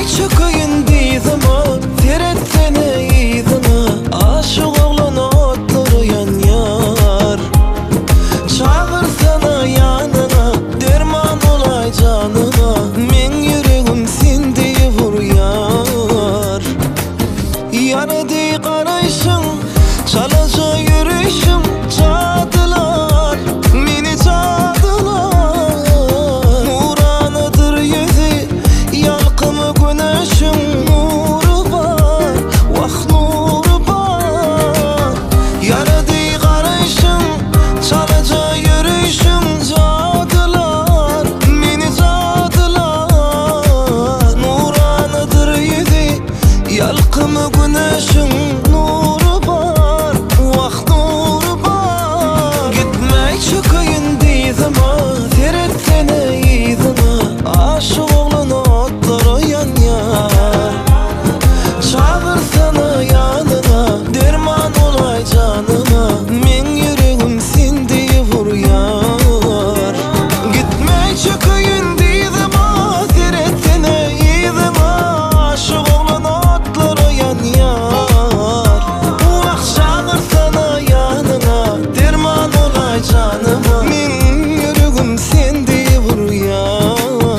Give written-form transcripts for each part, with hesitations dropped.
Gitmek çok oyun değildim o. Tereddene iyiydim o. Aşık oğlan otları yan yar. Çağırsana yanına, derman olay canına. Men yüreğim sen diye vur yar. Yaradı karayışın, çalaca yürüyüşüm. Çağdılar, beni çağdılar. Nuranıdır yüzü, yalkımı güneşin. Nuru var, vah nuru var. Yaradı karayışın, çalaca yürüyüşüm. Çağdılar, beni çağdılar. Nuranıdır yüzü, yalkımı güneşin. Nuru var, vah nuru var. Gitmek çok oyun değildim o. Tereddene iyiydim o. Aşık oğlan otları yan yar. Çağırsana yanına, derman olay canına. Men yüreğim sen diye vur yar. Gitmek çok oyun değildim o. Tereddene iyiydim o. Aşık oğlan otları yan yar. Vah çağırsana yanına, derman olay canıma. Men yüreğim sen diye vur yar.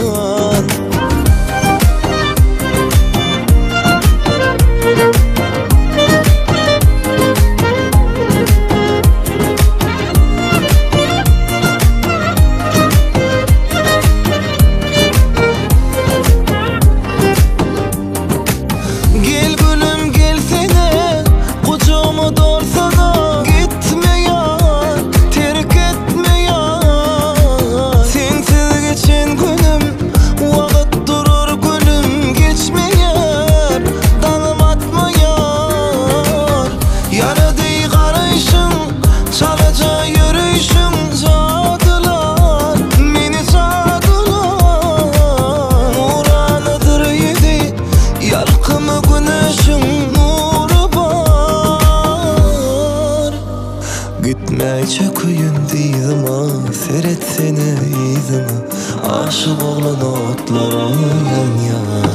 Gel gülüm gelsene, kucağıma dorsana. Gitme ya, terk etme ya. Sensiz geçen günüm, vakit durur gülüm. Geçmeyer, dalım atma yar. Yaradı karayışın, çalaca yürüyüşüm. Çağdılar, beni çağdılar. Nuranıdır yüzü, yalkımı güneşin. Nuru var. Gitmek çok oyun değilim o. Seyretsene iyiydim o. Aşık oğlan otları yan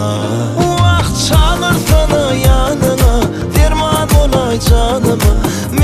yar. Vah çağırsana yanına, derman olay canıma.